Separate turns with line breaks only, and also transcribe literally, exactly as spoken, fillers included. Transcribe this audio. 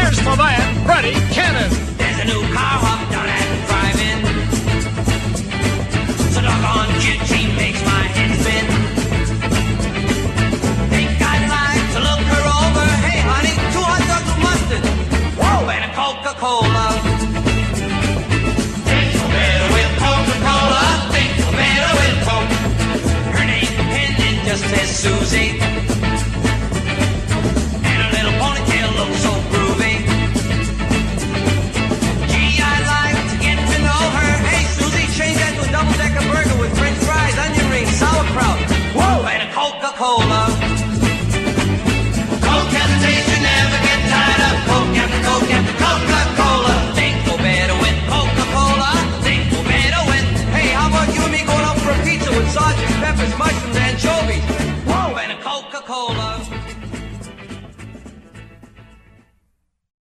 Here's my man, Freddie Cannon.
There's a new car up down at the drive-in. So doggone gypsy makes my head spin. Think I'd like to look her over. Hey, honey, two hot dogs with mustard. Whoa, and a Coca-Cola.